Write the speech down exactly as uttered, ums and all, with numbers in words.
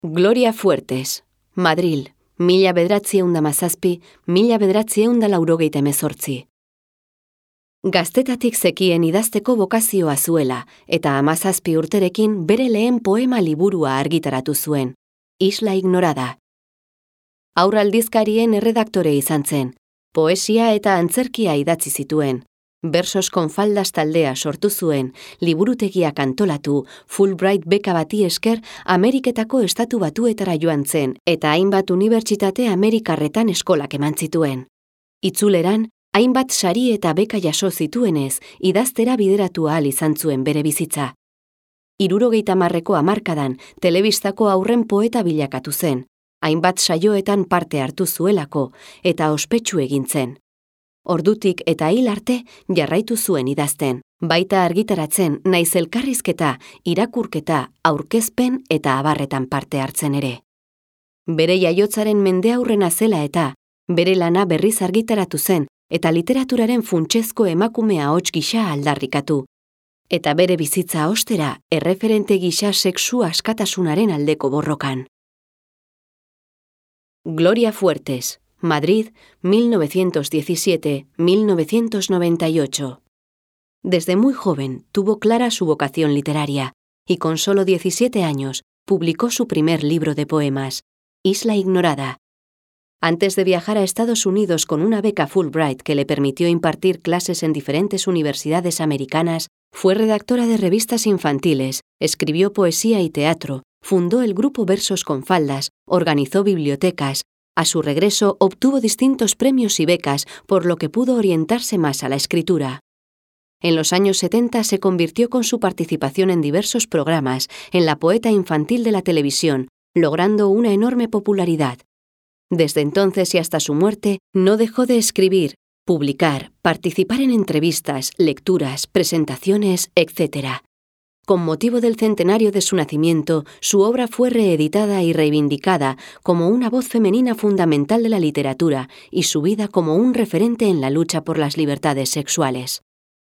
Gloria Fuertes, Madril, mila bederatzieun da mazazpi, mila bederatzieun da laurogeita hemezortzi. Gaztetatik zekien idazteko bokazioa zuela, eta hamazazpi urterekin bere lehen poema liburua argitaratu zuen, Isla Ignorada. Aurraldizkarien erredaktore izan zen, poesia eta antzerkia idatzi zituen, Versos con faldas taldea sortu zuen, liburutegiak antolatu, Fulbright beka bati esker Ameriketako estatu batuetara joan zen, eta hainbat unibertsitate amerikarretan eskolak eman zituen. Itzuleran, hainbat sari eta beka jaso zituenez, idaztera bideratu ahal izan zuen bere bizitza. Hirurogeita hamarreko hamarkadan, telebistako aurren poeta bilakatu zen, hainbat saioetan parte hartu zuelako, eta ospetsu egin zen. Ordutik eta hil arte jarraitu zuen idazten, baita argitaratzen naiz elkarrizketa, irakurketa, aurkezpen eta abarretan parte hartzen ere. Bere jaiotzaren mendeaurrena zela eta, bere lana berriz argitaratu zen eta literaturaren funtsezko emakume ahots gisa aldarrikatu. Eta bere bizitza ostera erreferente gisa sexu askatasunaren aldeko borrokan. Gloria Fuertes, Madrid, mil novecientos diecisiete a mil novecientos noventa y ocho. Desde muy joven tuvo clara su vocación literaria y con solo diecisiete años publicó su primer libro de poemas, Isla Ignorada. Antes de viajar a Estados Unidos con una beca Fulbright que le permitió impartir clases en diferentes universidades americanas, fue redactora de revistas infantiles, escribió poesía y teatro, fundó el grupo Versos con faldas, organizó bibliotecas. A su regreso obtuvo distintos premios y becas, por lo que pudo orientarse más a la escritura. En los años setenta se convirtió con su participación en diversos programas, en la poeta infantil de la televisión, logrando una enorme popularidad. Desde entonces y hasta su muerte, no dejó de escribir, publicar, participar en entrevistas, lecturas, presentaciones, etcétera. Con motivo del centenario de su nacimiento, su obra fue reeditada y reivindicada como una voz femenina fundamental de la literatura y su vida como un referente en la lucha por las libertades sexuales.